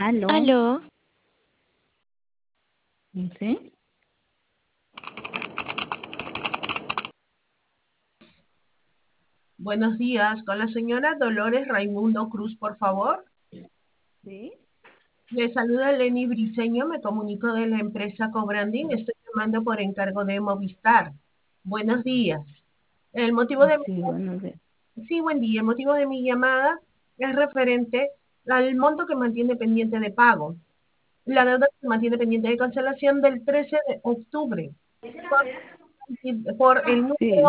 Aló, Aló, ¿sí? Buenos días, con la señora Dolores Raimundo Cruz, por favor. ¿Sí? Le saluda Lenny Briceño, me comunico de la empresa Cobranding, estoy llamando por encargo de Movistar. Buenos días. El motivo de Sí, buenos días. sí, buen día. El motivo de mi llamada es referente al monto que mantiene pendiente de pago. La deuda que mantiene pendiente de cancelación del 13 de octubre por el número Sí,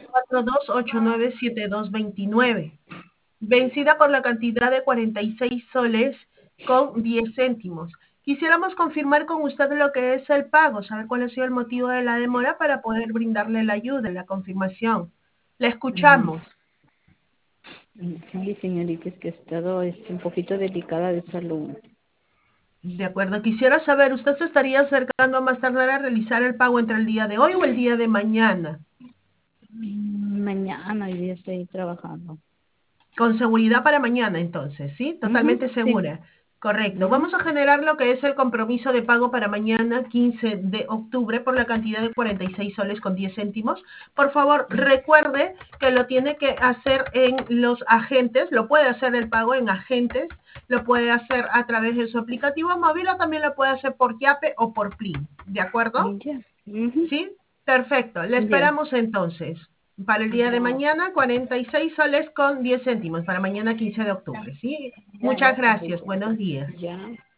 42897229. Vencida por la cantidad de 46 soles con 10 céntimos. Quisiéramos confirmar con usted lo que es el pago, saber cuál ha sido el motivo de la demora para poder brindarle la ayuda, la confirmación. La mm, escuchamos. sí, señorita, es que he estado un poquito delicada de salud. De acuerdo, quisiera saber, ¿usted se estaría acercando a más tardar a realizar el pago entre el día de hoy o el día de mañana? Mañana, hoy día estoy trabajando. Con seguridad para mañana, entonces, ¿sí? Ujú, Totalmente sí. segura. Correcto. Ujú, Vamos a generar lo que es el compromiso de pago para mañana, 15 de octubre, por la cantidad de 46 soles con 10 céntimos. Por favor, recuerde que lo tiene que hacer en los agentes, lo puede hacer el pago en agentes, lo puede hacer a través de su aplicativo móvil o también lo puede hacer por Yape o por Plin. ¿De acuerdo? ya. Ujú, ¿Sí? Perfecto. Le ya. esperamos entonces. Para el día de mañana, 46 soles con 10 céntimos. Para mañana, 15 de octubre. ¿Sí? Muchas gracias. Buenos días. Ya.